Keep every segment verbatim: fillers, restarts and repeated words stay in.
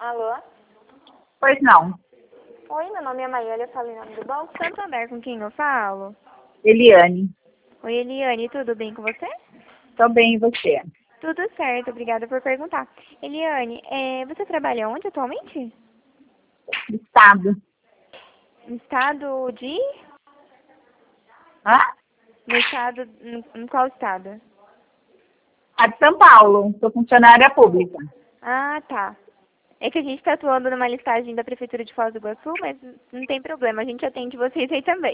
Alô? Pois não. Oi, meu nome é Maíra, eu falo em nome do Banco Santander, com quem eu falo? Eliane. Oi, Eliane, tudo bem com você? Tô bem, e você? Tudo certo, obrigada por perguntar. Eliane, é, você trabalha onde atualmente? Estado. No estado de... Hã? No estado... No, em qual estado? A de São Paulo. Sou funcionária pública. Ah, tá. É que a gente está atuando numa listagem da Prefeitura de Foz do Iguaçu, mas não tem problema, a gente atende vocês aí também.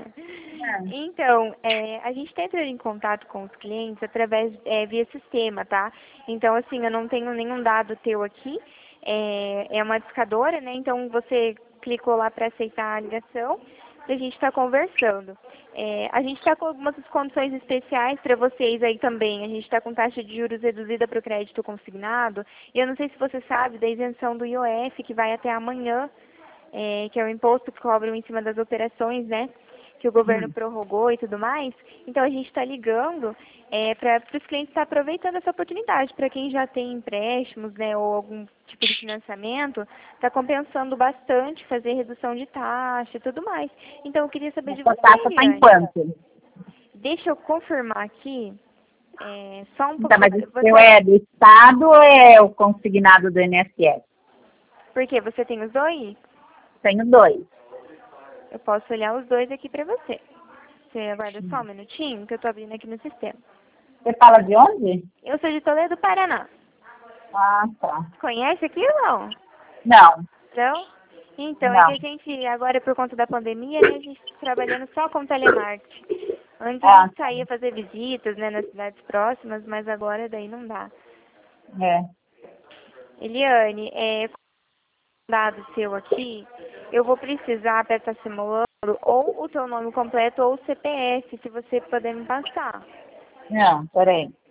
Então, é, a gente está entrando em contato com os clientes através, é, via sistema, tá? Então, assim, eu não tenho nenhum dado teu aqui, é, é uma discadora, né? Então, você clicou lá para aceitar a ligação e a gente está conversando. É, a gente está com algumas condições especiais para vocês aí também. A gente está com taxa de juros reduzida para o crédito consignado. E eu não sei se você sabe da isenção do I O F, que vai até amanhã, é, que é o imposto que cobram em cima das operações, né? Que o governo Hum. prorrogou e tudo mais. Então, a gente está ligando é, para os clientes estar aproveitando essa oportunidade. Para quem já tem empréstimos, né, ou algum tipo de financiamento, está compensando bastante fazer redução de taxa e tudo mais. Então, eu queria saber de Essa você, taxa tá em Eliane. quanto? Deixa eu confirmar aqui, é, só um Então, pouquinho. mas o Você, seu é do Estado ou é o consignado do I N S S? por quê? Você tem os dois? Tenho dois. Eu posso olhar os dois aqui para você. Você aguarda só um minutinho, que eu estou abrindo aqui no sistema. Você fala de onde? Eu sou de Toledo, Paraná. Ah, tá. Conhece aqui ou não? Não, Não? Então, é que não. a gente, agora por conta da pandemia, né, a gente está trabalhando só com telemarketing. Antes a Ah, gente saía fazer visitas, né, nas cidades próximas, mas agora daí não dá. é. Eliane, é, com o dado seu aqui, eu vou precisar para estar simulando ou o teu nome completo ou o C P F, se você puder me passar. Não, peraí.